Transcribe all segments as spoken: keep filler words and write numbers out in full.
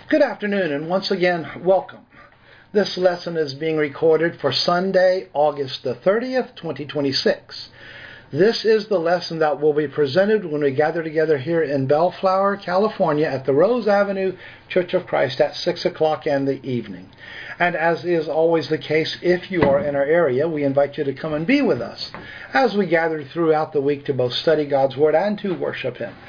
Good afternoon, and once again, welcome. This lesson is being recorded for Sunday, August the thirtieth, twenty twenty-six. This is the lesson that will be presented when we gather together here in Bellflower, California at the Rose Avenue Church of Christ at six o'clock in the evening. And as is always the case, if you are in our area, we invite you to come and be with us as we gather throughout the week to both study God's Word and to worship Him.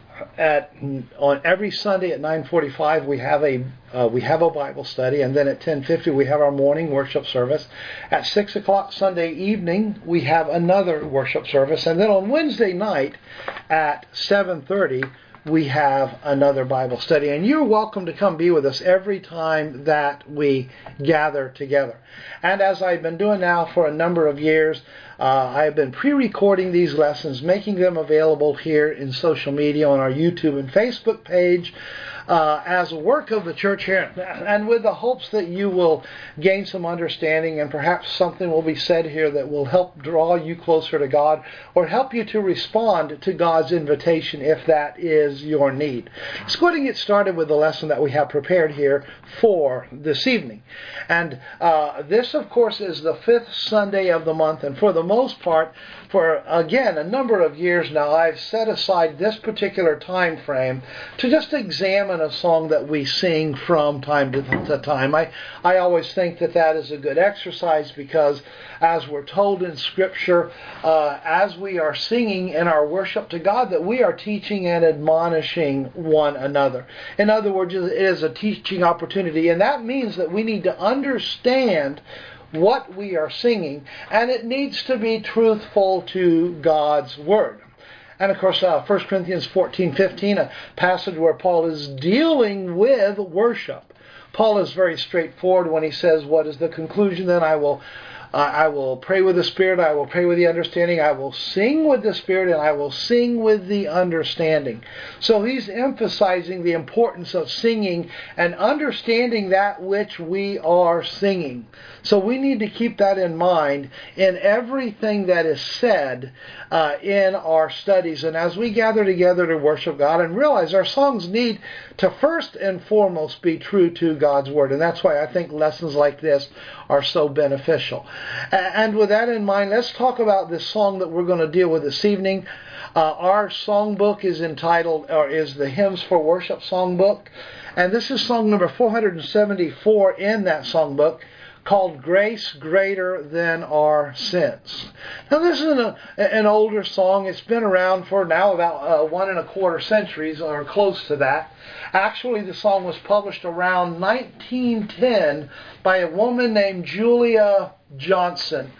At on every Sunday at nine forty-five we have a uh, we have a Bible study, and then at ten fifty we have our morning worship service. At six o'clock Sunday evening we have another worship service, and then on Wednesday night at seven thirty we have another Bible study. And you're welcome to come be with us every time that we gather together. And as I've been doing now for a number of years, Uh, I have been pre-recording these lessons, making them available here in social media on our YouTube and Facebook page uh, as a work of the church here, and with the hopes that you will gain some understanding, and perhaps something will be said here that will help draw you closer to God or help you to respond to God's invitation if that is your need. Let's go ahead and get started with the lesson that we have prepared here for this evening. And uh, this, of course, is the fifth Sunday of the month, and for the most part, for again a number of years now, I've set aside this particular time frame to just examine a song that we sing from time to time. I, I always think that that is a good exercise because, as we're told in Scripture, uh, as we are singing in our worship to God, that we are teaching and admonishing one another. In other words, it is a teaching opportunity, and that means that we need to understand what we are singing, and it needs to be truthful to God's Word. And of course, uh, First Corinthians fourteen fifteen, a passage where Paul is dealing with worship. Paul is very straightforward when he says, what is the conclusion? Then I will Uh, I will pray with the Spirit, I will pray with the understanding, I will sing with the Spirit, and I will sing with the understanding. So he's emphasizing the importance of singing and understanding that which we are singing. So we need to keep that in mind in everything that is said uh, in our studies. And as we gather together to worship God and realize our songs need to first and foremost be true to God's Word. And that's why I think lessons like this are so beneficial. And with that in mind, let's talk about this song that we're going to deal with this evening. Uh, our songbook is entitled, or is the Hymns for Worship songbook. And this is song number four hundred seventy-four in that songbook, called Grace Greater Than Our Sins. Now this is an, an older song. It's been around for now about uh, one and a quarter centuries, or close to that. Actually, the song was published around nineteen ten by a woman named Julia Johnson.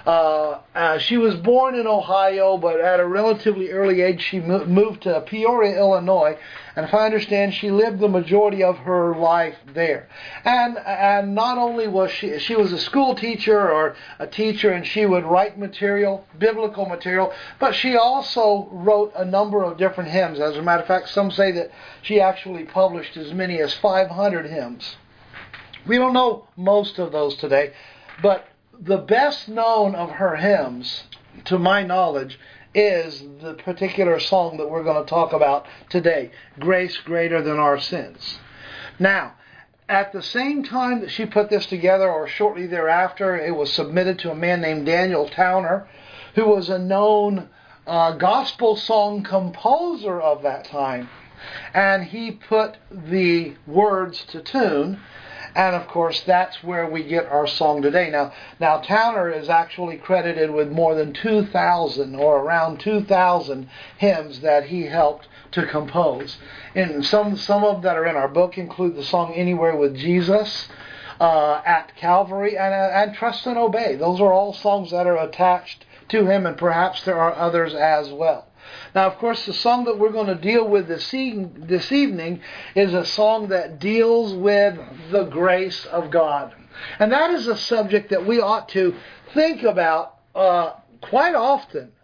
Uh, uh, she was born in Ohio, but at a relatively early age she mo- moved to Peoria, Illinois, and if I understand, she lived the majority of her life there. And and not only was she, she was a school teacher or a teacher, and she would write material, biblical material, but she also wrote a number of different hymns. As a matter of fact, some say that she actually published as many as five hundred hymns. We don't know most of those today, but the best known of her hymns, to my knowledge, is the particular song that we're going to talk about today, Grace Greater Than Our Sins. Now, at the same time that she put this together, or shortly thereafter, it was submitted to a man named Daniel Towner, who was a known uh, gospel song composer of that time. And he put the words to tune. And of course, that's where we get our song today. Now, now Towner is actually credited with more than two thousand, or around two thousand hymns that he helped to compose. And some some of them that are in our book include the song Anywhere with Jesus, uh, At Calvary, and, and Trust and Obey. Those are all songs that are attached to him, and perhaps there are others as well. Now, of course, the song that we're going to deal with this, e- this evening is a song that deals with the grace of God. And that is a subject that we ought to think about uh, quite often.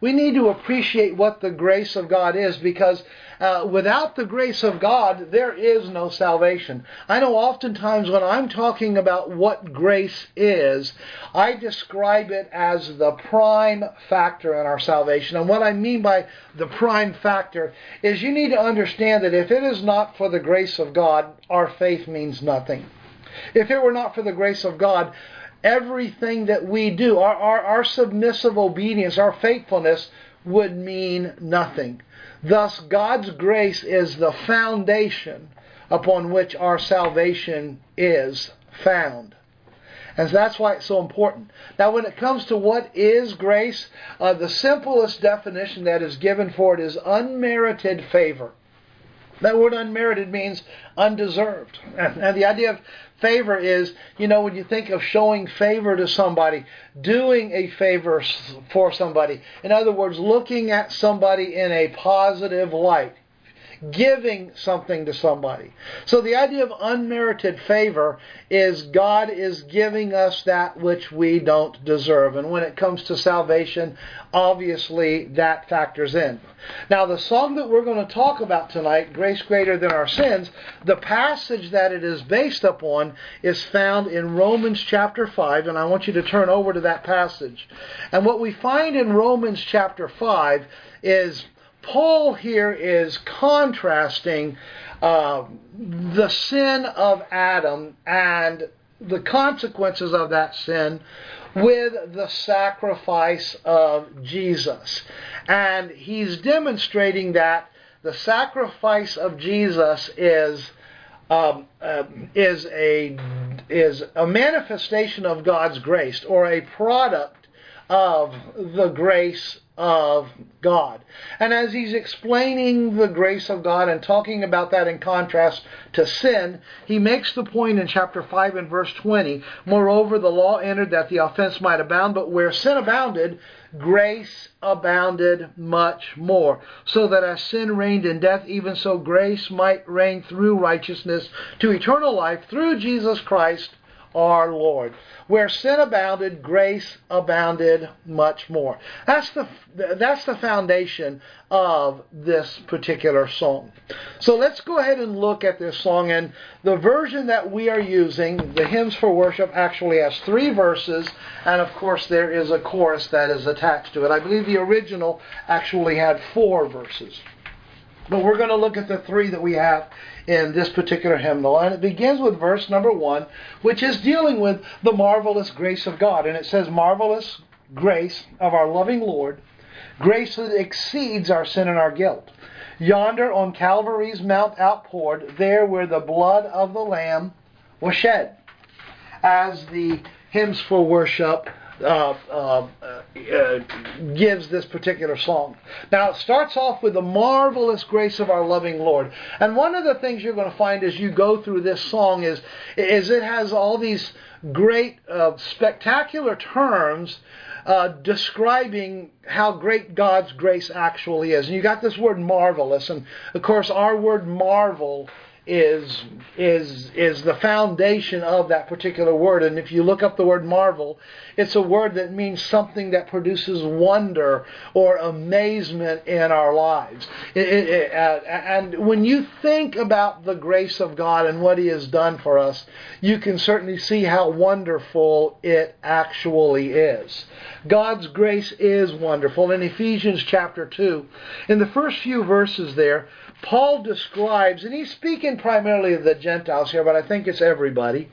we need to appreciate what the grace of God is, because uh, without the grace of God, there is no salvation. I know oftentimes when I'm talking about what grace is, I describe it as the prime factor in our salvation. And what I mean by the prime factor is you need to understand that if it is not for the grace of God, our faith means nothing. If it were not for the grace of God, everything that we do, our, our, our submissive obedience, our faithfulness, would mean nothing. Thus, God's grace is the foundation upon which our salvation is found. And that's why it's so important. Now, when it comes to what is grace, uh, the simplest definition that is given for it is unmerited favor. That word unmerited means undeserved. And, and the idea of favor is, you know, when you think of showing favor to somebody, doing a favor for somebody. In other words, looking at somebody in a positive light. Giving something to somebody. So the idea of unmerited favor is God is giving us that which we don't deserve. And when it comes to salvation, obviously that factors in. Now the song that we're going to talk about tonight, Grace Greater Than Our Sins, the passage that it is based upon is found in Romans chapter five, and I want you to turn over to that passage. And what we find in Romans chapter five is Paul here is contrasting uh, the sin of Adam and the consequences of that sin with the sacrifice of Jesus. And he's demonstrating that the sacrifice of Jesus is um, uh, is a is a manifestation of God's grace, or a product of the grace of God. And as he's explaining the grace of God and talking about that in contrast to sin, he makes the point in chapter five and verse twenty, moreover the law entered that the offense might abound, but where sin abounded, grace abounded much more, so that as sin reigned in death, even so grace might reign through righteousness to eternal life through Jesus Christ our Lord. Where sin abounded, grace abounded much more. That's the that's the foundation of this particular song. So let's go ahead and look at this song. And the version that we are using, the Hymns for Worship, actually has three verses, and of course there is a chorus that is attached to it. I believe the original actually had four verses. But we're going to look at the three that we have in this particular hymnal. And it begins with verse number one, which is dealing with the marvelous grace of God. And it says, marvelous grace of our loving Lord, grace that exceeds our sin and our guilt. Yonder on Calvary's mount outpoured, there where the blood of the Lamb was shed. As the Hymns for Worship Uh, uh, uh, gives this particular song. Now it starts off with the marvelous grace of our loving Lord. And one of the things you're going to find as you go through this song is, is it has all these great, uh, spectacular terms uh, describing how great God's grace actually is. And you got this word marvelous, and of course our word marvel is is is the foundation of that particular word. And if you look up the word marvel, it's a word that means something that produces wonder or amazement in our lives. It, it, it, uh, and when you think about the grace of God and what He has done for us, you can certainly see how wonderful it actually is. God's grace is wonderful. In Ephesians chapter two, in the first few verses there, Paul describes, and he's speaking primarily of the Gentiles here, but I think it's everybody.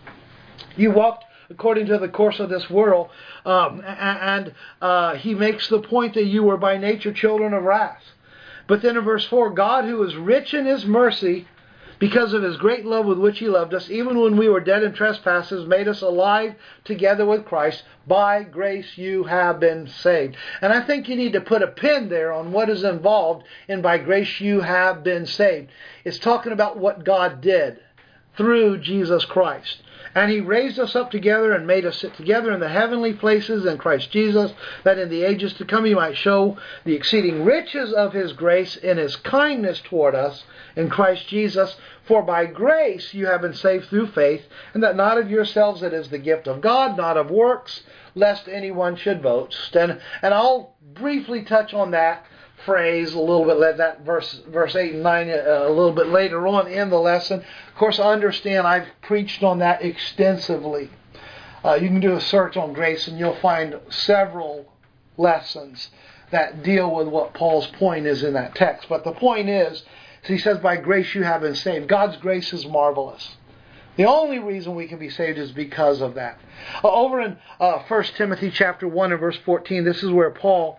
You walked according to the course of this world, um, and uh, he makes the point that you were by nature children of wrath. But then in verse four, God, who is rich in His mercy, because of His great love with which He loved us, even when we were dead in trespasses, made us alive together with Christ. By grace you have been saved. And I think you need to put a pin there on what is involved in by grace you have been saved. It's talking about what God did. through Jesus Christ. And He raised us up together and made us sit together in the heavenly places in Christ Jesus, that in the ages to come He might show the exceeding riches of His grace in His kindness toward us in Christ Jesus. For by grace you have been saved through faith, and that not of yourselves, it is the gift of God, not of works, lest anyone should boast. And, and I'll briefly touch on that phrase a little bit, let that verse verse eight and nine uh, a little bit later on in the lesson. Of course, I understand I've preached on that extensively. Uh, you can do a search on grace and you'll find several lessons that deal with what Paul's point is in that text. But the point is, he says, by grace you have been saved. God's grace is marvelous. The only reason we can be saved is because of that. Uh, over in uh, First Timothy chapter one and verse fourteen, this is where Paul,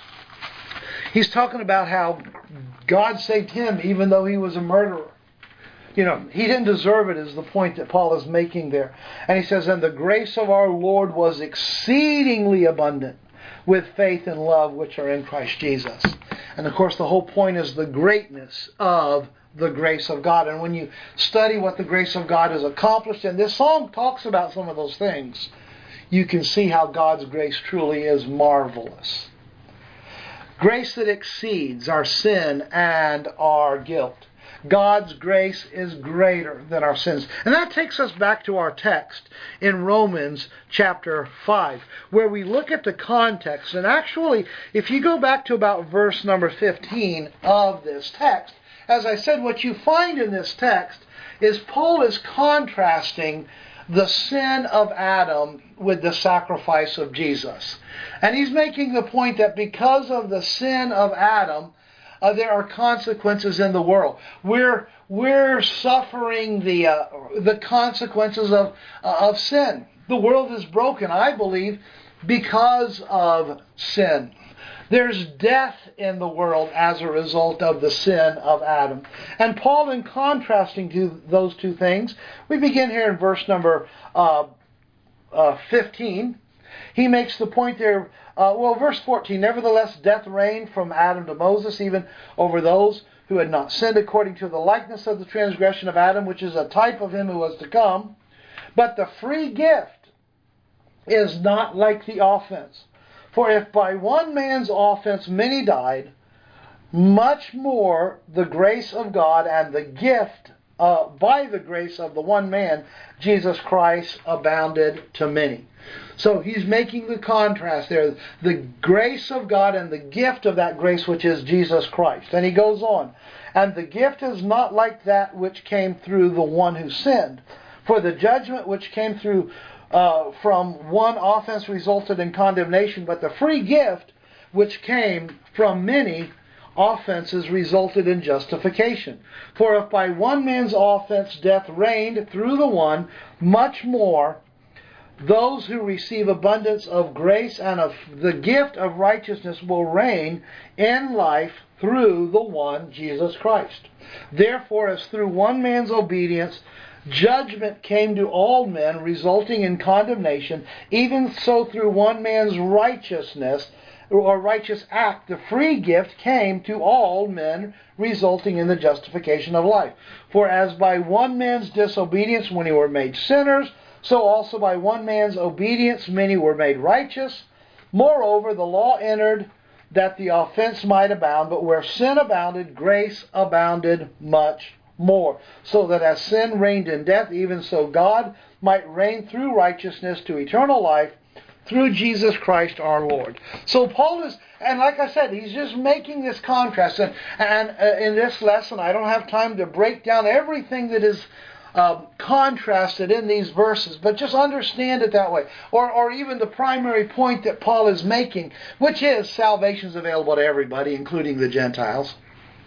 he's talking about how God saved him even though he was a murderer. You know, he didn't deserve it, is the point that Paul is making there. And he says, and the grace of our Lord was exceedingly abundant with faith and love which are in Christ Jesus. And of course the whole point is the greatness of the grace of God. And when you study what the grace of God has accomplished, and this psalm talks about some of those things, you can see how God's grace truly is marvelous. Grace that exceeds our sin and our guilt. God's grace is greater than our sins. And that takes us back to our text in Romans chapter five, where we look at the context. And actually, if you go back to about verse number fifteen of this text, as I said, what you find in this text is Paul is contrasting the sin of Adam with the sacrifice of Jesus. And he's making the point that because of the sin of Adam, uh, there are consequences in the world. We're we're suffering the uh, the consequences of uh, of sin. The world is broken, I believe, because of sin. There's death in the world as a result of the sin of Adam. And Paul, in contrasting to those two things, we begin here in verse number uh, uh, fifteen. He makes the point there, uh, well, verse fourteen, nevertheless death reigned from Adam to Moses, even over those who had not sinned according to the likeness of the transgression of Adam, which is a type of him who was to come. But the free gift is not like the offense. For if by one man's offense many died, much more the grace of God and the gift uh, by the grace of the one man, Jesus Christ, abounded to many. So he's making the contrast there. The grace of God and the gift of that grace, which is Jesus Christ. And he goes on. And the gift is not like that which came through the one who sinned. For the judgment which came through Uh, from one offense resulted in condemnation, but the free gift which came from many offenses resulted in justification. For if by one man's offense death reigned through the one, much more those who receive abundance of grace and of the gift of righteousness will reign in life through the one, Jesus Christ. Therefore, as through one man's obedience judgment came to all men, resulting in condemnation, even so through one man's righteousness or righteous act, the free gift came to all men, resulting in the justification of life. For as by one man's disobedience many were made sinners, so also by one man's obedience many were made righteous. Moreover, the law entered that the offense might abound, but where sin abounded, grace abounded much more, so that as sin reigned in death, even so God might reign through righteousness to eternal life through Jesus Christ our Lord. So Paul is, and like I said, he's just making this contrast. And, and uh, in this lesson, I don't have time to break down everything that is uh, contrasted in these verses, but just understand it that way. Or, or even the primary point that Paul is making, which is salvation is available to everybody, including the Gentiles.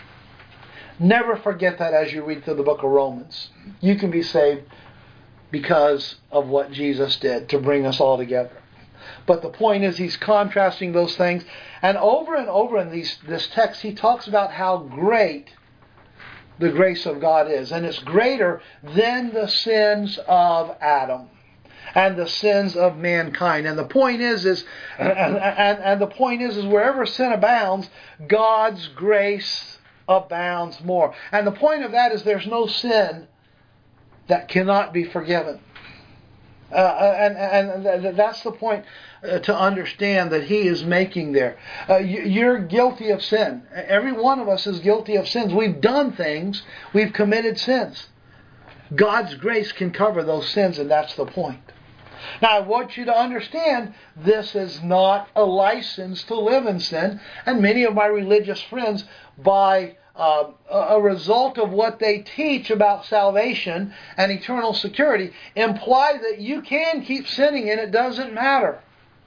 Never forget that as you read through the book of Romans. You can be saved because of what Jesus did to bring us all together. But the point is, he's contrasting those things. And over and over in these, this text, he talks about how great the grace of God is. And it's greater than the sins of Adam and the sins of mankind. And the point is, is and, and, and the point is, is wherever sin abounds, God's grace abounds more. And the point of that is there's no sin that cannot be forgiven. Uh, and, and that's the point uh, to understand that he is making there. Uh, you're guilty of sin. Every one of us is guilty of sins. We've done things. We've committed sins. God's grace can cover those sins, and that's the point. Now, I want you to understand this is not a license to live in sin. And many of my religious friends, by Uh, a result of what they teach about salvation and eternal security, imply that you can keep sinning and it doesn't matter.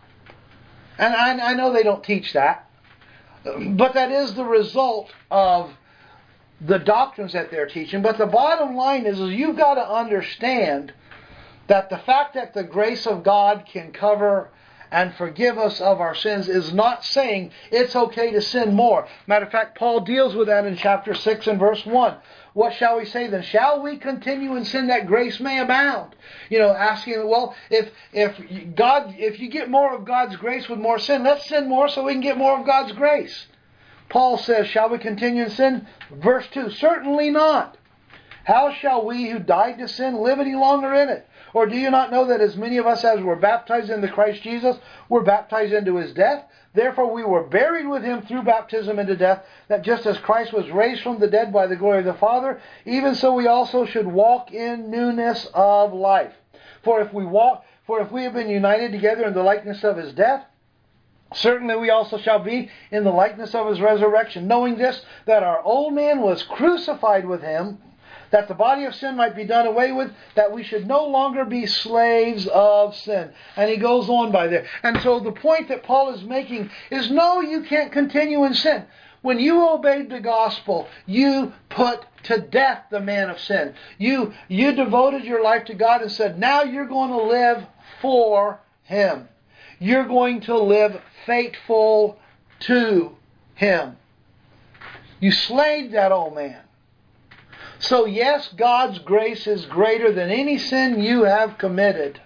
And I, I know they don't teach that, but that is the result of the doctrines that they're teaching. But the bottom line is, is you've got to understand that the fact that the grace of God can cover and forgive us of our sins is not saying it's okay to sin more. Matter of fact, Paul deals with that in chapter six and verse one. What shall we say then? Shall we continue in sin that grace may abound? You know, asking, well, if if God, if you get more of God's grace with more sin, let's sin more so we can get more of God's grace. Paul says, shall we continue in sin? Verse two, certainly not. How shall we who died to sin live any longer in it? Or do you not know that as many of us as were baptized into Christ Jesus were baptized into His death? Therefore we were buried with Him through baptism into death, that just as Christ was raised from the dead by the glory of the Father, even so we also should walk in newness of life. For if we walk, for if we have been united together in the likeness of His death, certainly we also shall be in the likeness of His resurrection, knowing this, that our old man was crucified with Him, that the body of sin might be done away with, that we should no longer be slaves of sin. And he goes on by there. And so the point that Paul is making is, no, you can't continue in sin. When you obeyed the gospel, you put to death the man of sin. You, you devoted your life to God and said, now you're going to live for Him. You're going to live faithful to Him. You slayed that old man. So yes, God's grace is greater than any sin you have committed.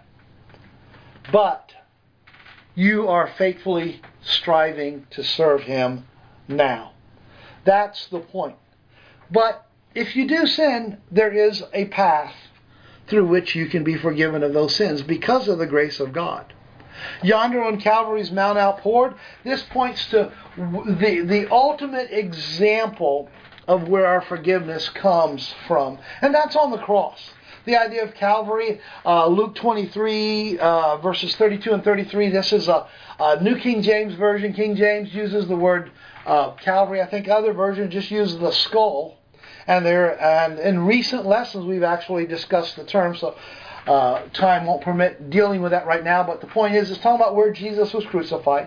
But you are faithfully striving to serve Him now. That's the point. But if you do sin, there is a path through which you can be forgiven of those sins because of the grace of God. Yonder on Calvary's Mount outpoured, this points to the, the ultimate example of where our forgiveness comes from. And that's on the cross. The idea of Calvary, uh, Luke twenty-three, uh, verses thirty-two and thirty-three, this is a, a New King James Version. King James uses the word uh, Calvary. I think other versions just use the skull. And there, and in recent lessons we've actually discussed the term, so uh, time won't permit dealing with that right now. But the point is, it's talking about where Jesus was crucified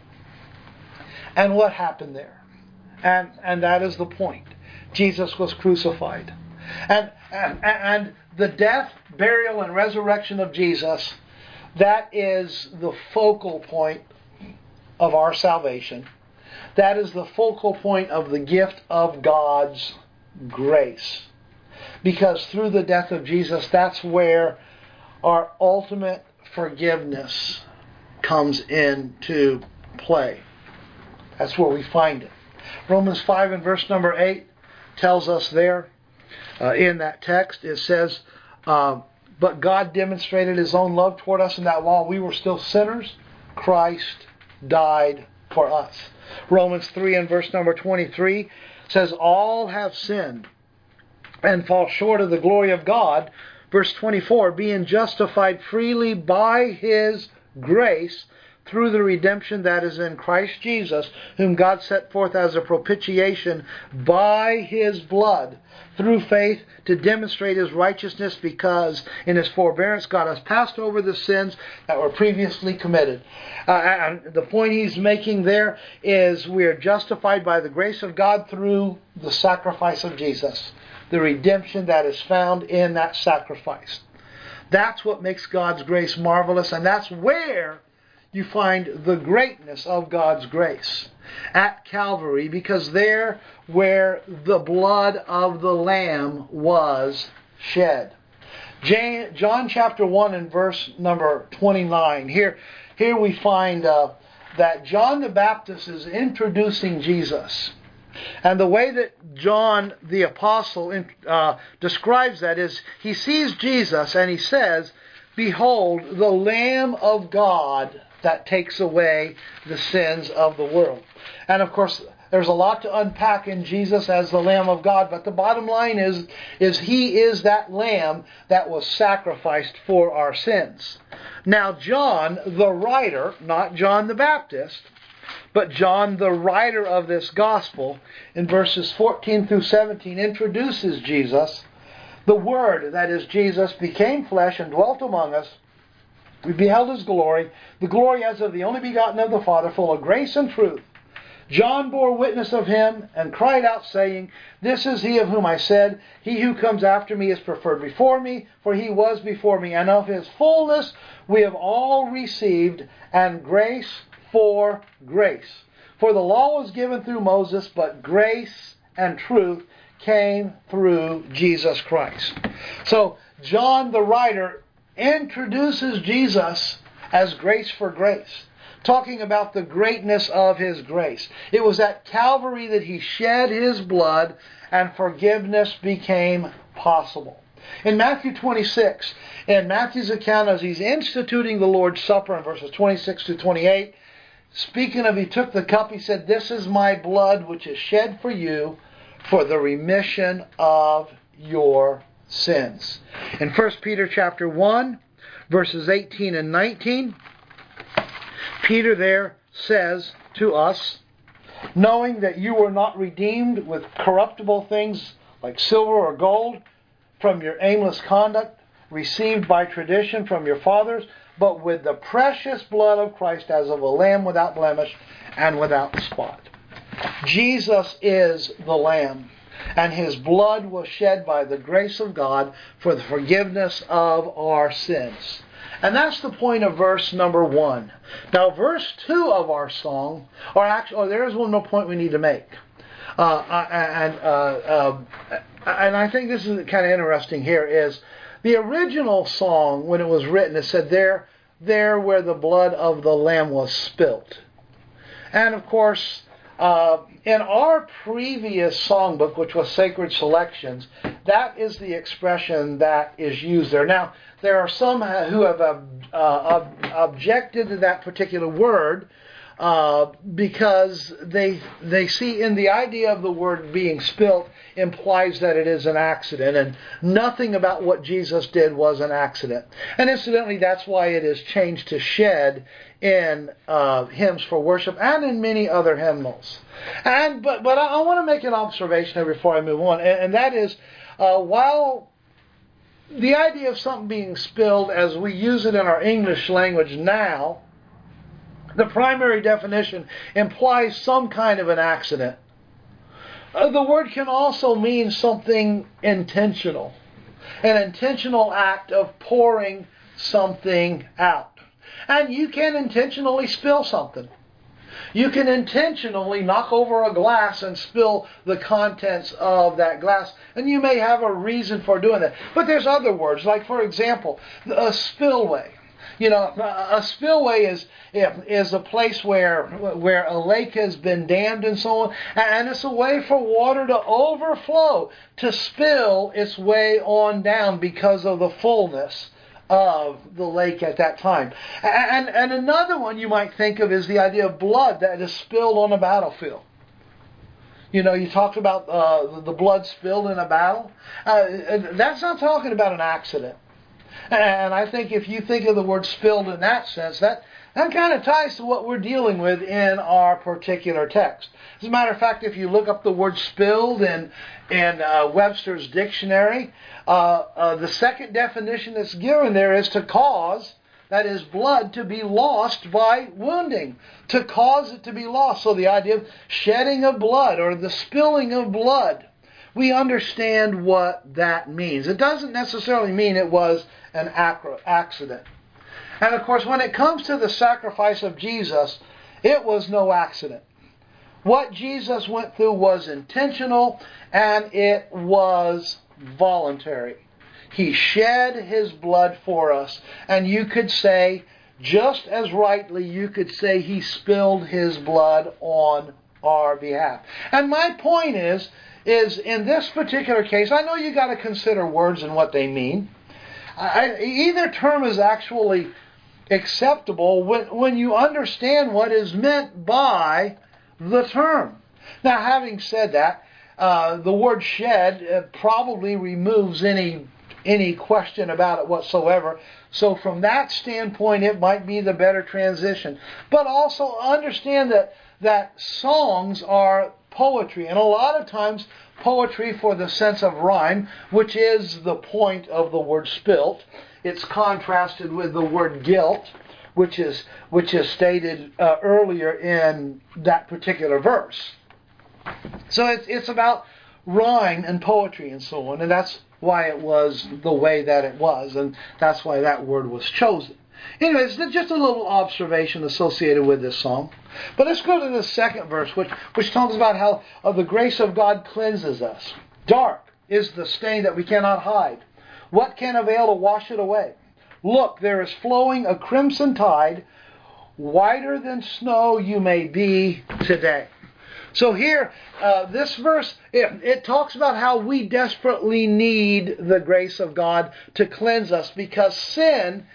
and what happened there. And and that is the point. Jesus was crucified. And, and and the death, burial, and resurrection of Jesus, that is the focal point of our salvation. That is the focal point of the gift of God's grace. Because through the death of Jesus, that's where our ultimate forgiveness comes into play. That's where we find it. Romans five and verse number eight tells us there, uh, in that text, it says, uh, but God demonstrated His own love toward us in that while we were still sinners, Christ died for us. Romans three and verse number twenty-three says, all have sinned and fall short of the glory of God. Verse twenty-four, being justified freely by His grace through the redemption that is in Christ Jesus, whom God set forth as a propitiation by His blood, through faith to demonstrate His righteousness, because in His forbearance God has passed over the sins that were previously committed. Uh, and the point he's making there is we are justified by the grace of God through the sacrifice of Jesus, the redemption that is found in that sacrifice. That's what makes God's grace marvelous, and that's where you find the greatness of God's grace at Calvary, because there where the blood of the Lamb was shed. John chapter one and verse number twenty-nine. Here, here we find uh, that John the Baptist is introducing Jesus And the way that John the Apostle uh, describes that is, he sees Jesus and he says, "Behold, the Lamb of God that takes away the sins of the world." And of course, there's a lot to unpack in Jesus as the Lamb of God, but the bottom line is, is He is that Lamb that was sacrificed for our sins. Now, John, the writer, not John the Baptist, but John, the writer of this gospel, in verses fourteen through seventeen, introduces Jesus. The Word, that is Jesus, became flesh and dwelt among us. We beheld His glory, the glory as of the only begotten of the Father, full of grace and truth. John bore witness of Him and cried out, saying, "This is He of whom I said, He who comes after me is preferred before me, for He was before me. And of His fullness we have all received, and grace for grace. For the law was given through Moses, but grace and truth came through Jesus Christ." So John the writer introduces Jesus as grace for grace, talking about the greatness of His grace. It was at Calvary that He shed His blood and forgiveness became possible. In Matthew twenty-six, in Matthew's account as He's instituting the Lord's Supper in verses twenty-six to twenty-eight, speaking of He took the cup, He said, "This is my blood which is shed for you for the remission of your sins." In First Peter chapter one, verses eighteen and nineteen, Peter there says to us, "Knowing that you were not redeemed with corruptible things like silver or gold from your aimless conduct received by tradition from your fathers, but with the precious blood of Christ as of a lamb without blemish and without spot." Jesus is the Lamb, and His blood was shed by the grace of God for the forgiveness of our sins. And that's the point of verse number one. Now, verse two of our song, or actually, oh, there is one more point we need to make. Uh, and, uh, uh, and I think this is kind of interesting here, is the original song, when it was written, it said, there, there where the blood of the Lamb was spilt. And of course, uh, in our previous songbook, which was Sacred Selections, that is the expression that is used there. Now, there are some who have uh, uh, objected to that particular word uh, because they they see in the idea of the word being spilt implies that it is an accident, and nothing about what Jesus did was an accident. And incidentally, that's why it is changed to shed in uh, hymns for worship and in many other hymnals. And but but I, I want to make an observation here before I move on, and, and that is uh, while the idea of something being spilled as we use it in our English language now, the primary definition implies some kind of an accident. Uh, the word can also mean something intentional, an intentional act of pouring something out. And you can intentionally spill something. You can intentionally knock over a glass and spill the contents of that glass, and you may have a reason for doing that. But there's other words, like, for example, a spillway. You know, a spillway is is a place where where a lake has been dammed and so on, and it's a way for water to overflow, to spill its way on down because of the fullness of the lake at that time. And, and another one you might think of is the idea of blood that is spilled on a battlefield. You know, you talked about uh, the blood spilled in a battle. Uh, that's not talking about an accident. And I think if you think of the word spilled in that sense, that, that kind of ties to what we're dealing with in our particular text. As a matter of fact, if you look up the word spilled in, in uh, Webster's dictionary, uh, uh, the second definition that's given there is to cause, that is, blood to be lost by wounding, to cause it to be lost. So the idea of shedding of blood or the spilling of blood, we understand what that means. It doesn't necessarily mean it was an accident. And of course, when it comes to the sacrifice of Jesus, it was no accident. What Jesus went through was intentional, and it was voluntary. He shed His blood for us, and you could say, just as rightly, you could say He spilled His blood on our behalf. And my point is, is in this particular case, I know you got to consider words and what they mean. I, either term is actually acceptable when, when you understand what is meant by the term. Now, having said that, uh, the word shed uh, probably removes any any question about it whatsoever. So from that standpoint, it might be the better transition. But also understand that that songs are poetry, and a lot of times poetry for the sense of rhyme, which is the point of the word spilt. It's contrasted with the word guilt, which is which is stated uh, earlier in that particular verse. So it's it's about rhyme and poetry and so on, and that's why it was the way that it was, and that's why that word was chosen. Anyways, just a little observation associated with this psalm. But let's go to the second verse, which, which talks about how uh, the grace of God cleanses us. Dark is the stain that we cannot hide. What can avail to wash it away? Look, there is flowing a crimson tide. Whiter than snow you may be today. So here, uh, this verse, it, it talks about how we desperately need the grace of God to cleanse us, because sin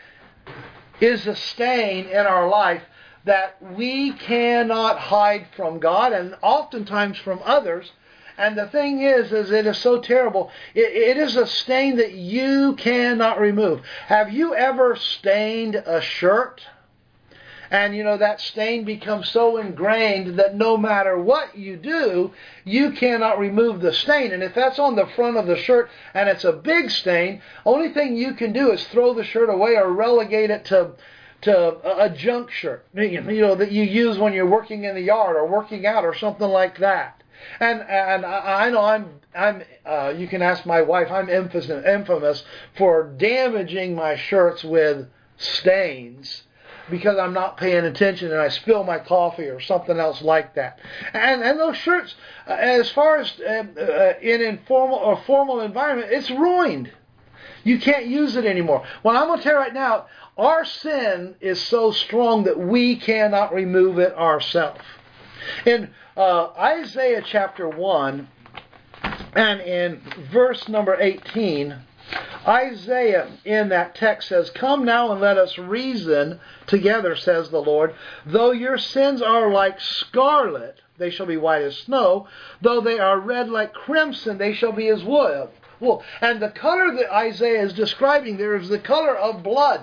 is a stain in our life that we cannot hide from God and oftentimes from others. And the thing is, is it is so terrible. It, it is a stain that you cannot remove. Have you ever stained a shirt? And, you know, that stain becomes so ingrained that no matter what you do, you cannot remove the stain. And if that's on the front of the shirt and it's a big stain, only thing you can do is throw the shirt away or relegate it to to a junk shirt, you know, that you use when you're working in the yard or working out or something like that. And and I know I'm I'm uh, you can ask my wife. I'm infamous infamous for damaging my shirts with stains, because I'm not paying attention and I spill my coffee or something else like that. And and those shirts, uh, as far as uh, uh, in informal or formal environment, it's ruined. You can't use it anymore. Well, I'm going to tell you right now, our sin is so strong that we cannot remove it ourselves. In uh, Isaiah chapter one and in verse number eighteen, Isaiah in that text says, "Come now and let us reason together, says the Lord. Though your sins are like scarlet, they shall be white as snow. Though they are red like crimson, they shall be as wool." Wool. And the color that Isaiah is describing there is the color of blood.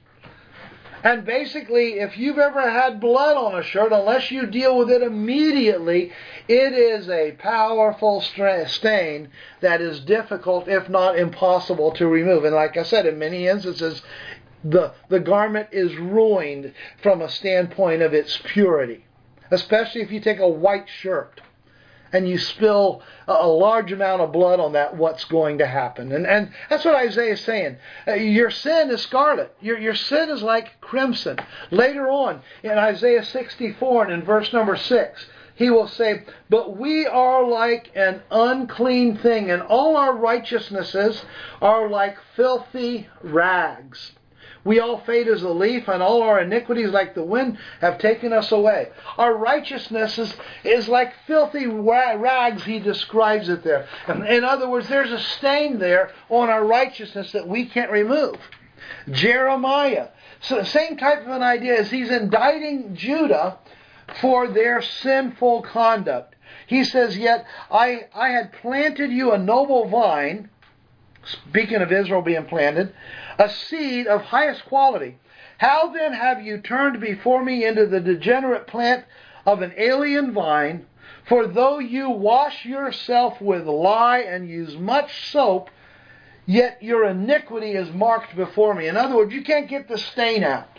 And basically, if you've ever had blood on a shirt, unless you deal with it immediately, it is a powerful stain that is difficult, if not impossible, to remove. And like I said, in many instances, the, the garment is ruined from a standpoint of its purity. Especially if you take a white shirt and you spill a large amount of blood on that, what's going to happen? And and that's what Isaiah is saying. Uh, your sin is scarlet. Your, your sin is like crimson. Later on, in Isaiah sixty-four and in verse number six, he will say, "But we are like an unclean thing, and all our righteousnesses are like filthy rags. We all fade as a leaf, and all our iniquities like the wind have taken us away." Our righteousness is, is like filthy rags, he describes it there. In other words, there's a stain there on our righteousness that we can't remove. Jeremiah, so the same type of an idea, as he's indicting Judah for their sinful conduct. He says, "Yet I, I had planted you a noble vine," speaking of Israel being planted, "a seed of highest quality. How then have you turned before me into the degenerate plant of an alien vine? For though you wash yourself with lye and use much soap, yet your iniquity is marked before me." In other words, you can't get the stain out.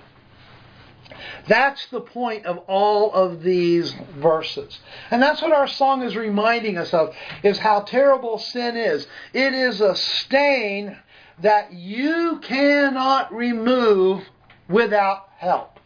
That's the point of all of these verses. And that's what our song is reminding us of, is how terrible sin is. It is a stain that you cannot remove without help.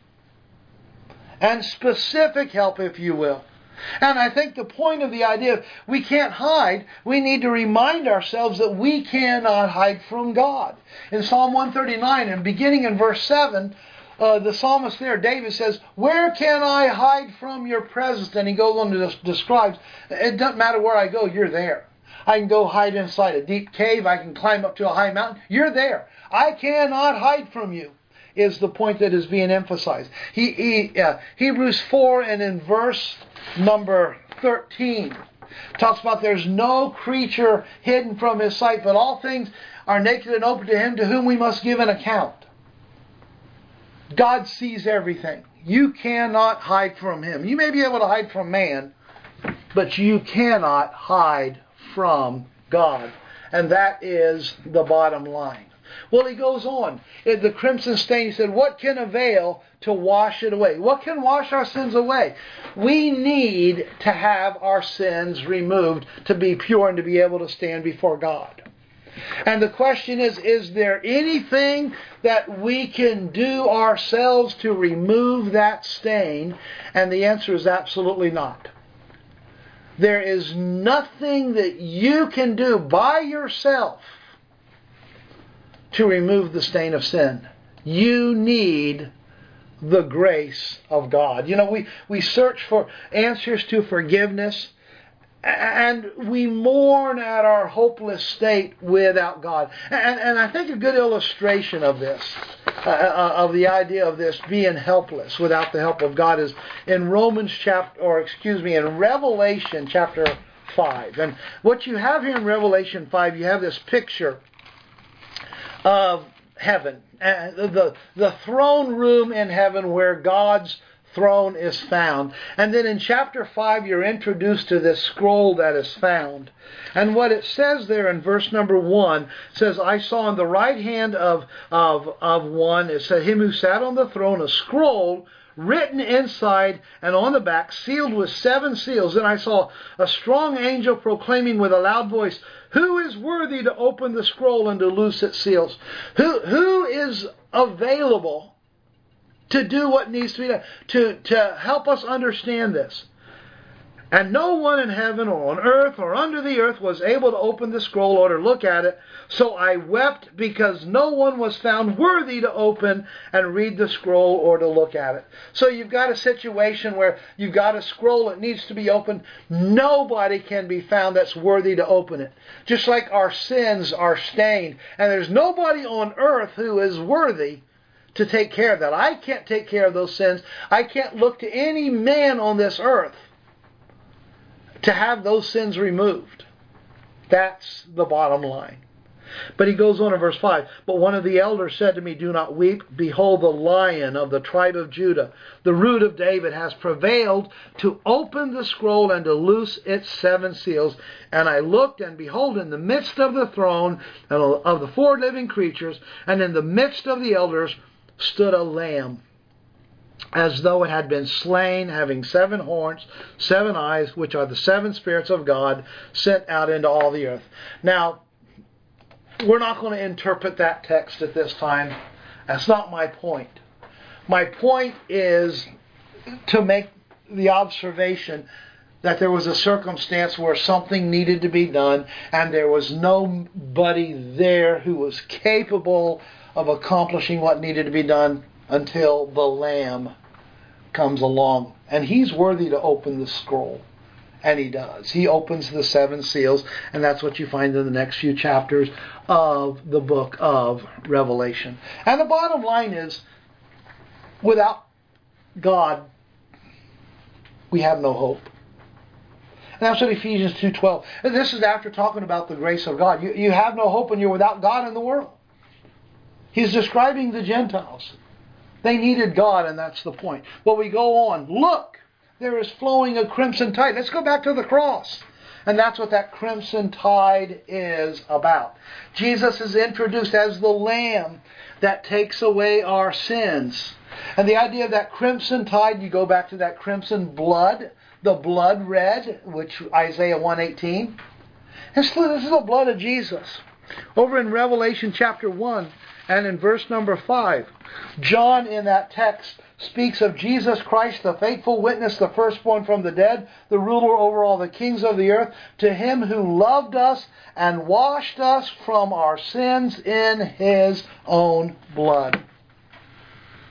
And specific help, if you will. And I think the point of the idea of we can't hide, we need to remind ourselves that we cannot hide from God. In Psalm one thirty-nine, and beginning in verse seven, uh, the psalmist there, David says, where can I hide from your presence? And he goes on to describe, it doesn't matter where I go, you're there. I can go hide inside a deep cave. I can climb up to a high mountain. You're there. I cannot hide from you, is the point that is being emphasized. He, he, uh, Hebrews four and in verse number thirteen talks about there's no creature hidden from His sight, but all things are naked and open to Him to whom we must give an account. God sees everything. You cannot hide from Him. You may be able to hide from man, but you cannot hide from God. And that is the bottom line. Well, he goes on. In the crimson stain, he said, what can avail to wash it away? What can wash our sins away? We need to have our sins removed to be pure and to be able to stand before God. And the question is, is there anything that we can do ourselves to remove that stain? And the answer is absolutely not. There is nothing that you can do by yourself to remove the stain of sin. You need the grace of God. You know, we, we search for answers to forgiveness, and we mourn at our hopeless state without God. And, and I think a good illustration of this, uh, of the idea of this being helpless without the help of God, is in Romans chapter, or excuse me, in Revelation chapter five. And what you have here in Revelation five, you have this picture of heaven, uh, the the throne room in heaven where God's throne is found. And then in chapter five, you're introduced to this scroll that is found. And what it says there in verse number one says, I saw on the right hand of, of, of one, it said, him who sat on the throne, a scroll written inside and on the back, sealed with seven seals. And I saw a strong angel proclaiming with a loud voice, who is worthy to open the scroll and to loose its seals? Who, who is available to do what needs to be done, to, to help us understand this? And no one in heaven or on earth or under the earth was able to open the scroll or to look at it. So I wept because no one was found worthy to open and read the scroll or to look at it. So you've got a situation where you've got a scroll that needs to be opened. Nobody can be found that's worthy to open it. Just like our sins are stained. And there's nobody on earth who is worthy to take care of that. I can't take care of those sins. I can't look to any man on this earth to have those sins removed. That's the bottom line. But he goes on in verse five, but one of the elders said to me, do not weep. Behold, the Lion of the tribe of Judah, the Root of David, has prevailed to open the scroll and to loose its seven seals. And I looked, and behold, in the midst of the throne and of the four living creatures, and in the midst of the elders, stood a lamb, as though it had been slain, having seven horns, seven eyes, which are the seven spirits of God sent out into all the earth. Now, we're not going to interpret that text at this time. That's not my point. My point is to make the observation that there was a circumstance where something needed to be done, and there was nobody there who was capable of accomplishing what needed to be done until the Lamb comes along. And He's worthy to open the scroll. And He does. He opens the seven seals, and that's what you find in the next few chapters of the book of Revelation. And the bottom line is, without God, we have no hope. And that's what Ephesians two twelve. And this is after talking about the grace of God. You, you have no hope and you're without God in the world. He's describing the Gentiles. They needed God, and that's the point. But we go on. Look, there is flowing a crimson tide. Let's go back to the cross. And that's what that crimson tide is about. Jesus is introduced as the Lamb that takes away our sins. And the idea of that crimson tide, you go back to that crimson blood, the blood red, which Isaiah one eighteen. This is the blood of Jesus. Over in Revelation chapter one, and in verse number five, John in that text speaks of Jesus Christ, the faithful witness, the firstborn from the dead, the ruler over all the kings of the earth, to Him who loved us and washed us from our sins in His own blood.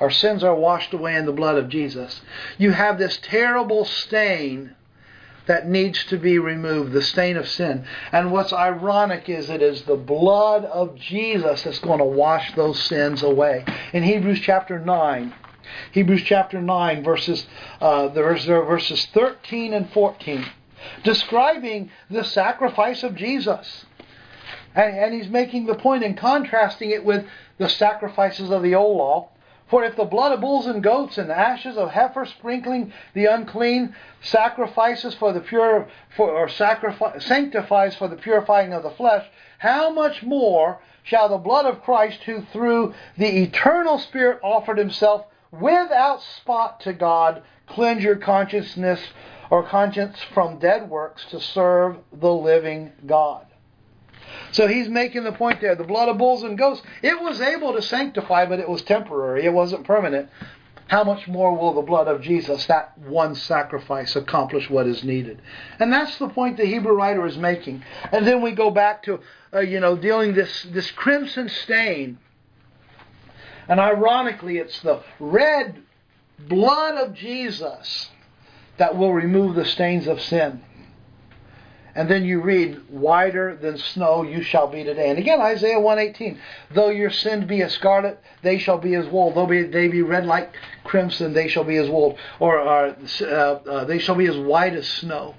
Our sins are washed away in the blood of Jesus. You have this terrible stain that needs to be removed, the stain of sin. And what's ironic is it is the blood of Jesus that's going to wash those sins away. In Hebrews chapter nine, Hebrews chapter nine, verses uh, there's there are verses thirteen and fourteen, describing the sacrifice of Jesus. And, and he's making the point and contrasting it with the sacrifices of the old law. For if the blood of bulls and goats and the ashes of heifer sprinkling the unclean sacrifices for the pure, for, or sacrifice, sanctifies for the purifying of the flesh, how much more shall the blood of Christ, who through the eternal Spirit offered himself without spot to God, cleanse your consciousness or conscience from dead works to serve the living God. So he's making the point there. The blood of bulls and goats, it was able to sanctify, but it was temporary. It wasn't permanent. How much more will the blood of Jesus, that one sacrifice, accomplish what is needed? And that's the point the Hebrew writer is making. And then we go back to, uh, you know, dealing this, this crimson stain. And ironically, it's the red blood of Jesus that will remove the stains of sin. And then you read, whiter than snow you shall be today. And again, Isaiah one eighteen, though your sin be as scarlet, they shall be as wool. Though they be red like crimson, they shall be as wool. Or uh, uh, uh, they shall be as white as snow,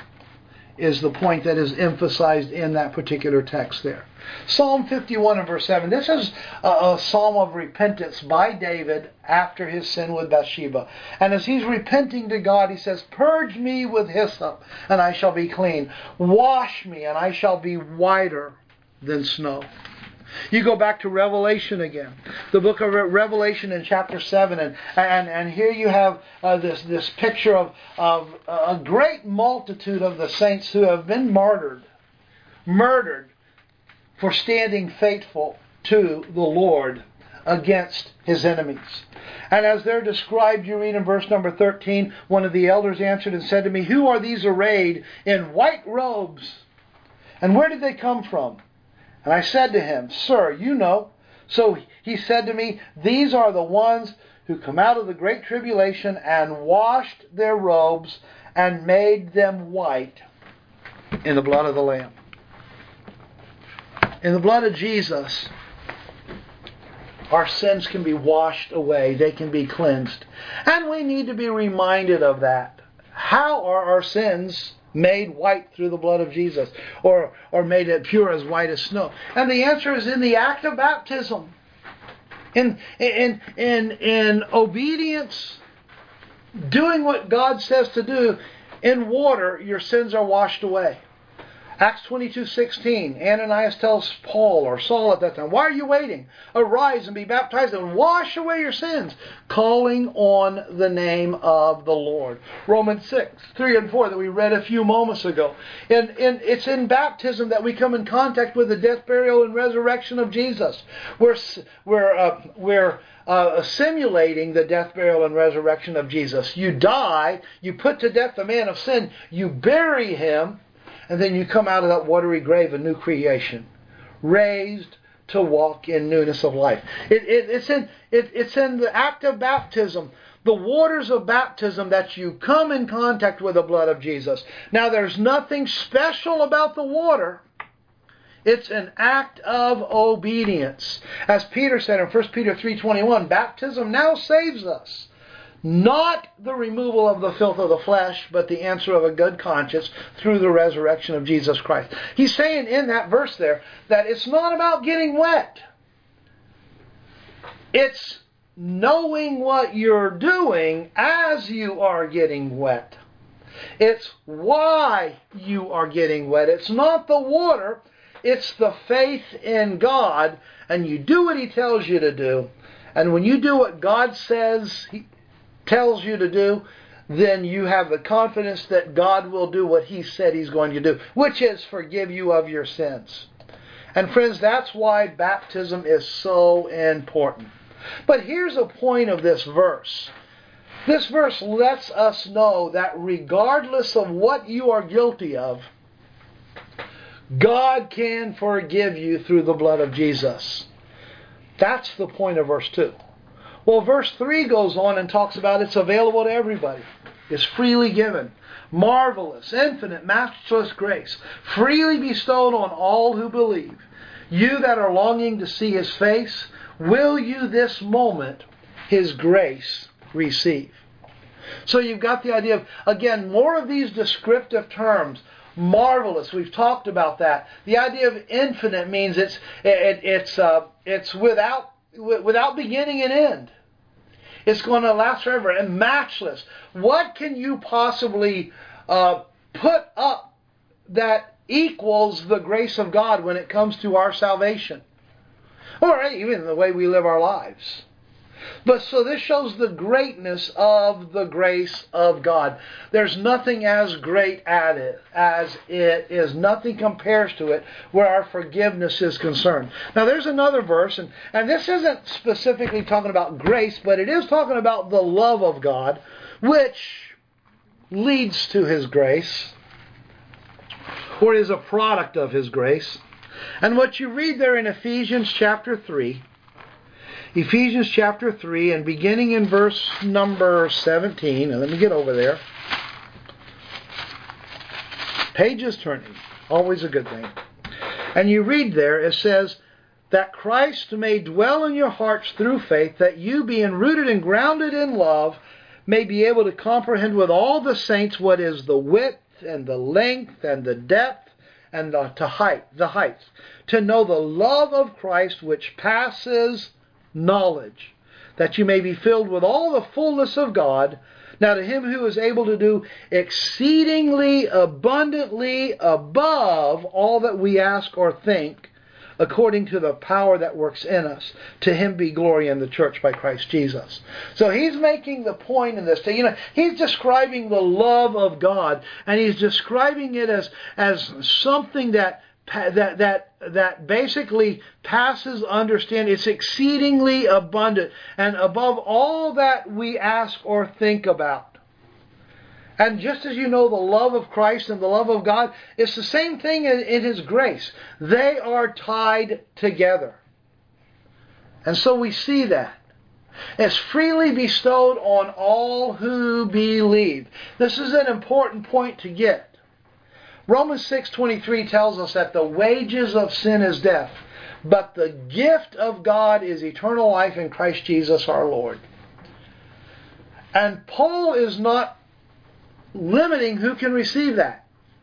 is the point that is emphasized in that particular text there. Psalm fifty-one and verse seven. This is a, a psalm of repentance by David after his sin with Bathsheba. And as he's repenting to God, he says, purge me with hyssop, and I shall be clean. Wash me, and I shall be whiter than snow. You go back to Revelation again, the book of Revelation in chapter seven, and and, and here you have uh, this, this picture of, of a great multitude of the saints who have been martyred, murdered, for standing faithful to the Lord against his enemies. And as they're described, you read in verse number thirteen, one of the elders answered and said to me, who are these arrayed in white robes? And where did they come from? And I said to him, sir, you know. So he said to me, these are the ones who come out of the great tribulation and washed their robes and made them white in the blood of the Lamb. In the blood of Jesus, our sins can be washed away. They can be cleansed. And we need to be reminded of that. How are our sins made white through the blood of Jesus? Or, or made it pure as white as snow? And the answer is in the act of baptism. In, in, in, in obedience, doing what God says to do, in water, your sins are washed away. Acts twenty-two sixteen, Ananias tells Paul or Saul at that time, why are you waiting? Arise and be baptized and wash away your sins, calling on the name of the Lord. Romans six, three and four that we read a few moments ago. And, and it's in baptism that we come in contact with the death, burial, and resurrection of Jesus. We're, we're, uh, we're Uh, simulating the death, burial, and resurrection of Jesus. You die, you put to death the man of sin, you bury him, and then you come out of that watery grave a new creation, raised to walk in newness of life. It, it, it's, in, it, it's in the act of baptism, the waters of baptism, that you come in contact with the blood of Jesus. Now, there's nothing special about the water. It's an act of obedience. As Peter said in First Peter three twenty-one, baptism now saves us. Not the removal of the filth of the flesh, but the answer of a good conscience through the resurrection of Jesus Christ. He's saying in that verse there that it's not about getting wet. It's knowing what you're doing as you are getting wet. It's why you are getting wet. It's not the water. It's the faith in God, and you do what He tells you to do. And when you do what God says He tells you to do, then you have the confidence that God will do what He said He's going to do, which is forgive you of your sins. And friends, that's why baptism is so important. But here's a point of this verse. This verse lets us know that regardless of what you are guilty of, God can forgive you through the blood of Jesus. That's the point of verse two. Well, verse three goes on and talks about it's available to everybody. It's freely given. Marvelous, infinite, matchless grace, freely bestowed on all who believe. You that are longing to see His face, will you this moment His grace receive? So you've got the idea of, again, more of these descriptive terms. Marvelous, we've talked about that. The idea of infinite means it's it, it's uh, it's without without beginning and end. It's going to last forever. And matchless. What can you possibly uh, put up that equals the grace of God when it comes to our salvation? Or even the way we live our lives. But so this shows the greatness of the grace of God. There's nothing as great at it as it is. Nothing compares to it where our forgiveness is concerned. Now there's another verse, and, and this isn't specifically talking about grace, but it is talking about the love of God, which leads to His grace, or is a product of His grace. And what you read there in Ephesians chapter three, Ephesians chapter three, and beginning in verse number seventeen, and let me get over there. Pages turning, always a good thing. And you read there, it says, that Christ may dwell in your hearts through faith, that you, being rooted and grounded in love, may be able to comprehend with all the saints what is the width and the length and the depth and the to height, the height, to know the love of Christ which passes knowledge, that you may be filled with all the fullness of God. Now to Him who is able to do exceedingly abundantly above all that we ask or think, according to the power that works in us, to Him be glory in the church by Christ Jesus. So he's making the point in this. You know, he's describing the love of God, and he's describing it as as something that that that that basically passes understanding. It's exceedingly abundant and above all that we ask or think about. And just as you know the love of Christ and the love of God, it's the same thing in, in His grace. They are tied together. And so we see that. It's freely bestowed on all who believe. This is an important point to get. Romans six twenty-three tells us that the wages of sin is death, but the gift of God is eternal life in Christ Jesus our Lord. And Paul is not limiting who can receive that.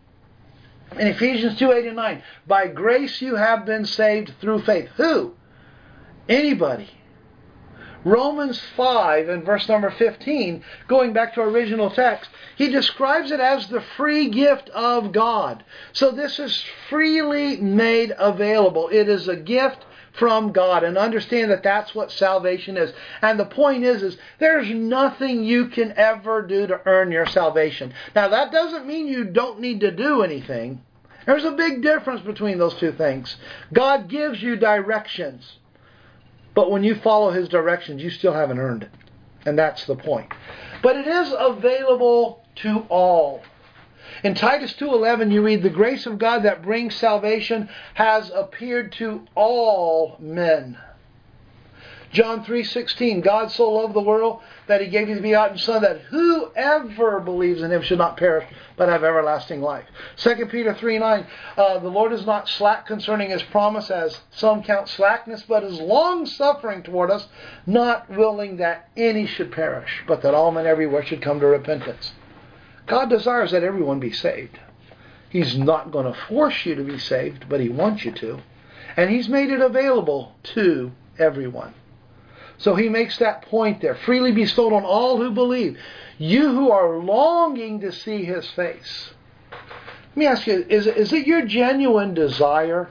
In Ephesians two, eight and nine, by grace you have been saved through faith. Who? Anybody. Romans five and verse number fifteen, going back to our original text, he describes it as the free gift of God. So this is freely made available. It is a gift from God. And understand that that's what salvation is. And the point is, is there's nothing you can ever do to earn your salvation. Now that doesn't mean you don't need to do anything. There's a big difference between those two things. God gives you directions. But when you follow His directions, you still haven't earned it. And that's the point. But it is available to all. In Titus two eleven, you read, the grace of God that brings salvation has appeared to all men. John three sixteen, God so loved the world that He gave His begotten Son, that whoever believes in Him should not perish, but have everlasting life. Second Peter three nine, uh, the Lord is not slack concerning His promise, as some count slackness, but is long-suffering toward us, not willing that any should perish, but that all men everywhere should come to repentance. God desires that everyone be saved. He's not going to force you to be saved, but He wants you to. And He's made it available to everyone. So he makes that point there. Freely bestowed on all who believe. You who are longing to see His face. Let me ask you, is, is it your genuine desire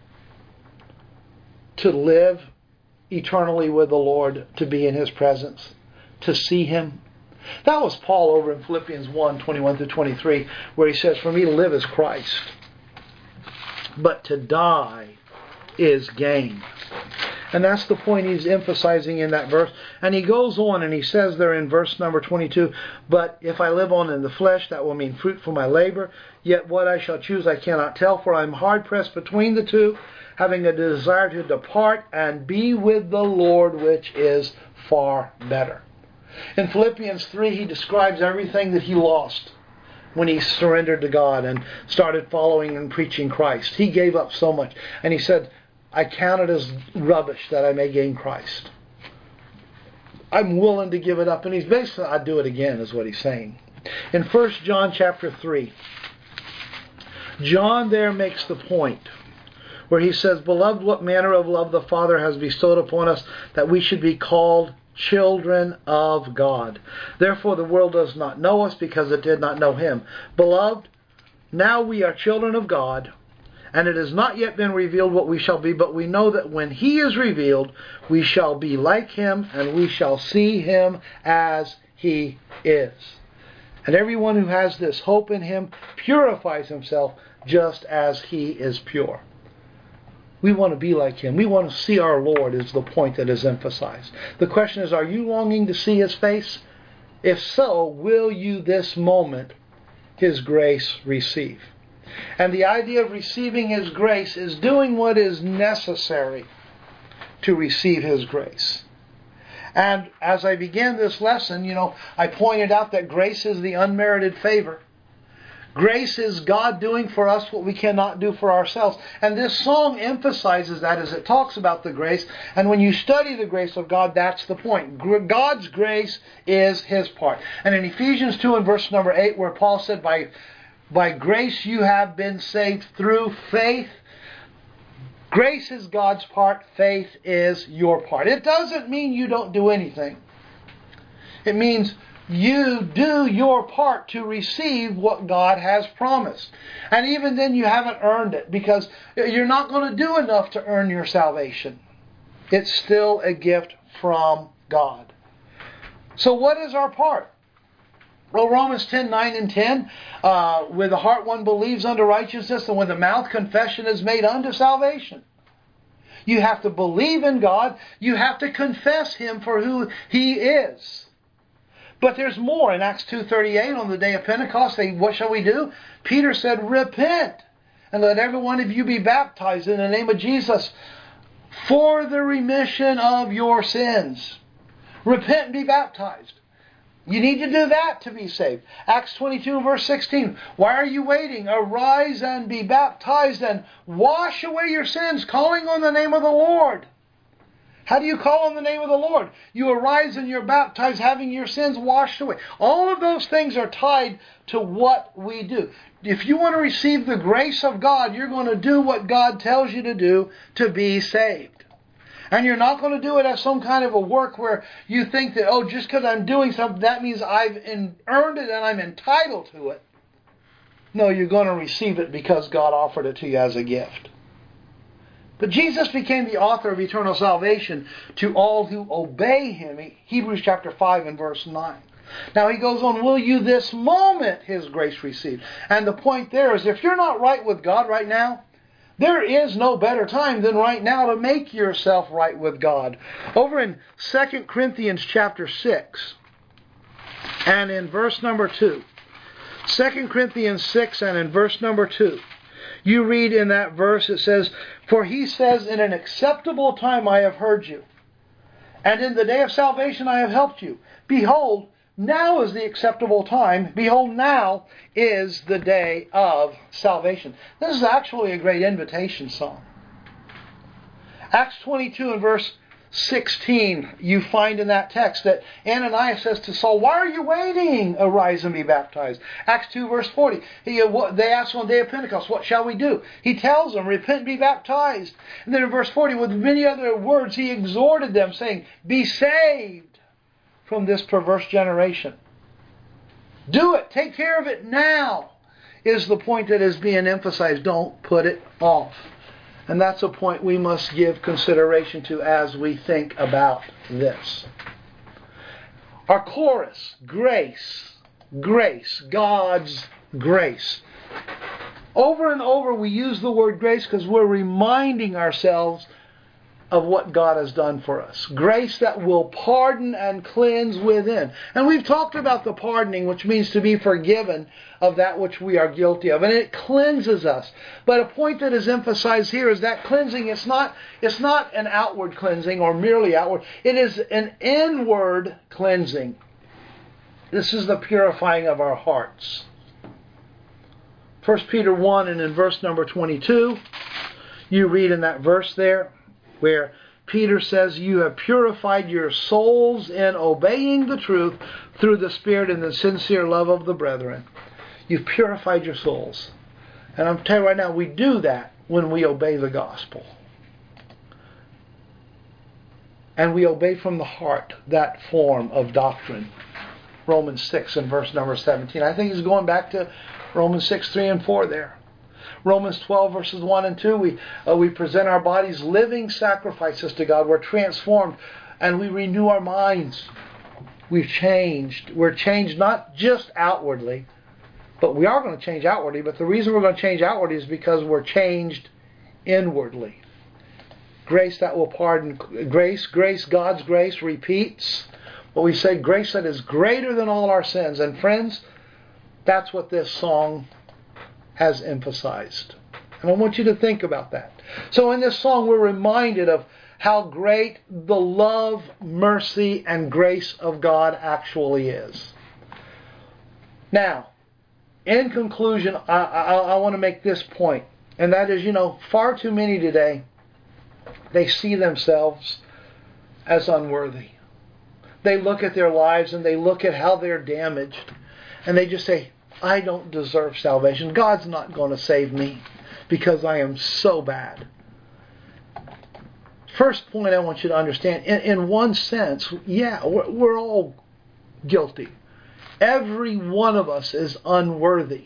to live eternally with the Lord, to be in His presence, to see Him? That was Paul over in Philippians one, twenty-one through twenty-three, where he says, for me to live is Christ, but to die is gain. And that's the point he's emphasizing in that verse. And he goes on and he says there in verse number twenty-two, but if I live on in the flesh, that will mean fruit for my labor. Yet what I shall choose I cannot tell, for I am hard pressed between the two, having a desire to depart and be with the Lord, which is far better. In Philippians three, he describes everything that he lost when he surrendered to God and started following and preaching Christ. He gave up so much. And he said, I count it as rubbish that I may gain Christ. I'm willing to give it up. And he's basically, I'd do it again, is what he's saying. In First John chapter three, John there makes the point where he says, Beloved, what manner of love the Father has bestowed upon us, that we should be called children of God. Therefore the world does not know us, because it did not know him. Beloved, now we are children of God, and it has not yet been revealed what we shall be, but we know that when he is revealed, we shall be like him, and we shall see him as he is. And everyone who has this hope in him purifies himself just as he is pure. We want to be like him. We want to see our Lord, is the point that is emphasized. The question is, are you longing to see his face? If so, will you this moment his grace receive? And the idea of receiving his grace is doing what is necessary to receive his grace. And as I began this lesson, you know, I pointed out that grace is the unmerited favor. Grace is God doing for us what we cannot do for ourselves. And this song emphasizes that as it talks about the grace. And when you study the grace of God, that's the point. God's grace is his part. And in Ephesians two and verse number eight, where Paul said, by, by grace you have been saved through faith. Grace is God's part. Faith is your part. It doesn't mean you don't do anything. It means you do your part to receive what God has promised. And even then you haven't earned it, because you're not going to do enough to earn your salvation. It's still a gift from God. So what is our part? Well, Romans ten, nine and ten, uh, with the heart one believes unto righteousness, and with the mouth confession is made unto salvation. You have to believe in God. You have to confess him for who he is. But there's more. In Acts two thirty-eight, on the day of Pentecost, they, what shall we do? Peter said, repent, and let every one of you be baptized in the name of Jesus for the remission of your sins. Repent and be baptized. You need to do that to be saved. Acts twenty-two verse sixteen. Why are you waiting? Arise and be baptized and wash away your sins, calling on the name of the Lord. How do you call on the name of the Lord? You arise and you're baptized, having your sins washed away. All of those things are tied to what we do. If you want to receive the grace of God, you're going to do what God tells you to do to be saved. And you're not going to do it as some kind of a work where you think that, oh, just because I'm doing something, that means I've earned it and I'm entitled to it. No, you're going to receive it because God offered it to you as a gift. But Jesus became the author of eternal salvation to all who obey him. Hebrews chapter five and verse nine. Now he goes on, will you this moment his grace receive? And the point there is, if you're not right with God right now, there is no better time than right now to make yourself right with God. Over in Second Corinthians chapter six and in verse number two. Second Corinthians six and in verse number two. You read in that verse, it says, for he says, in an acceptable time I have heard you, and in the day of salvation I have helped you. Behold, now is the acceptable time. Behold, now is the day of salvation. This is actually a great invitation song. Acts twenty-two and verse sixteen, you find in that text that Ananias says to Saul, why are you waiting? Arise and be baptized. Acts two verse forty, he, they asked on the day of Pentecost, what shall we do? He tells them, repent and be baptized. And then in verse forty, with many other words, he exhorted them, saying, be saved from this perverse generation. Do it. Take care of it now, is the point that is being emphasized. Don't put it off. And that's a point we must give consideration to as we think about this. Our chorus, grace, grace, God's grace. Over and over we use the word grace because we're reminding ourselves of what God has done for us. Grace that will pardon and cleanse within. And we've talked about the pardoning, which means to be forgiven of that which we are guilty of. And it cleanses us. But a point that is emphasized here is that cleansing, it's not, it's not an outward cleansing or merely outward. It is an inward cleansing. This is the purifying of our hearts. First Peter one and in verse number twenty-two, you read in that verse there, where Peter says, you have purified your souls in obeying the truth through the Spirit and the sincere love of the brethren. You've purified your souls. And I'm telling you right now, we do that when we obey the gospel. And we obey from the heart that form of doctrine. Romans six and verse number seventeen. I think he's going back to Romans six, three and four there. Romans twelve verses one and two, we, uh, we present our bodies living sacrifices to God. We're transformed and we renew our minds. We've changed. We're changed not just outwardly, but we are going to change outwardly. But the reason we're going to change outwardly is because we're changed inwardly. Grace that will pardon. Grace, grace, God's grace repeats. What we say, grace that is greater than all our sins. And friends, that's what this song has emphasized. And I want you to think about that. So in this song, we're reminded of how great the love, mercy, and grace of God actually is. Now, in conclusion, I, I, I want to make this point. And that is, you know, far too many today, they see themselves as unworthy. They look at their lives and they look at how they're damaged. And they just say, I don't deserve salvation. God's not going to save me because I am so bad. First point I want you to understand, in, in one sense, yeah, we're, we're all guilty. Every one of us is unworthy.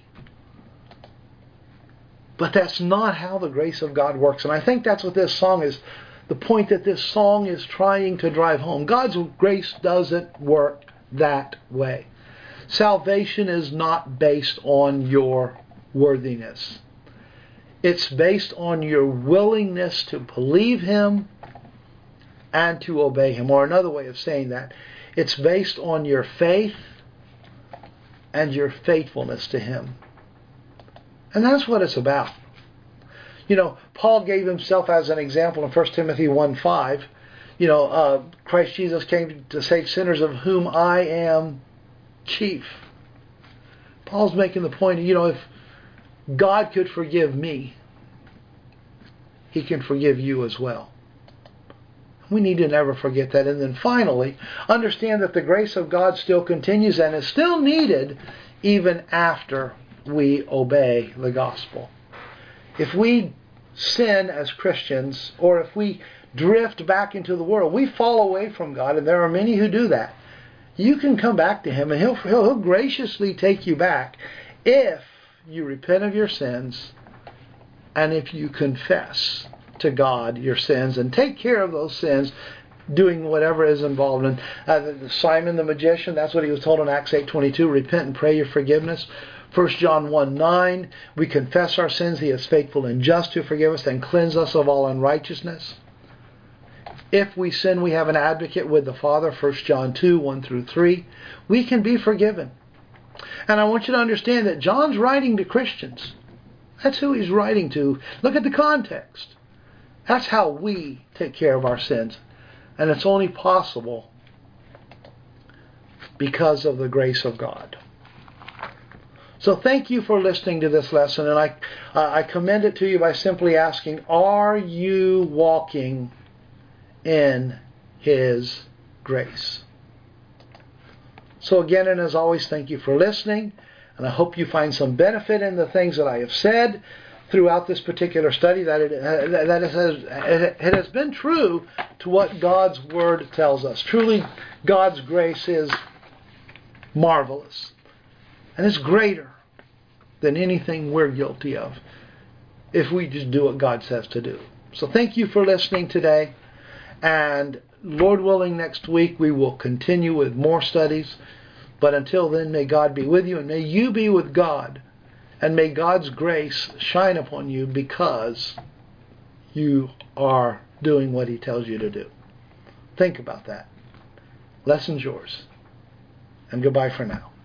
But that's not how the grace of God works. And I think that's what this song is, the point that this song is trying to drive home. God's grace doesn't work that way. Salvation is not based on your worthiness. It's based on your willingness to believe Him and to obey Him. Or another way of saying that, it's based on your faith and your faithfulness to Him. And that's what it's about. You know, Paul gave himself as an example in First Timothy one five. You know, uh, Christ Jesus came to save sinners, of whom I am chief. Paul's making the point, you know, if God could forgive me, He can forgive you as well. We need to never forget that. And then finally, understand that the grace of God still continues and is still needed even after we obey the gospel. If we sin as Christians, or if we drift back into the world, we fall away from God, and there are many who do that. You can come back to Him, and He'll, He'll, He'll graciously take you back if you repent of your sins and if you confess to God your sins and take care of those sins, doing whatever is involved. And uh, Simon the magician, that's what he was told in Acts eight twenty-two, repent and pray your forgiveness. First John one nine, we confess our sins, He is faithful and just to forgive us and cleanse us of all unrighteousness. If we sin, we have an advocate with the Father, First John two, one through three. We can be forgiven. And I want you to understand that John's writing to Christians. That's who he's writing to. Look at the context. That's how we take care of our sins. And it's only possible because of the grace of God. So thank you for listening to this lesson. And I, uh, I commend it to you by simply asking, are you walking in His grace? So again, and as always, thank you for listening, and I hope you find some benefit in the things that I have said throughout this particular study, that it, uh, that it has, it has been true to what God's Word tells us. Truly, God's grace is marvelous, and it's greater than anything we're guilty of if we just do what God says to do. So thank you for listening today. And Lord willing, next week we will continue with more studies. But until then, may God be with you, and may you be with God. And may God's grace shine upon you because you are doing what He tells you to do. Think about that. Lesson's yours. And goodbye for now.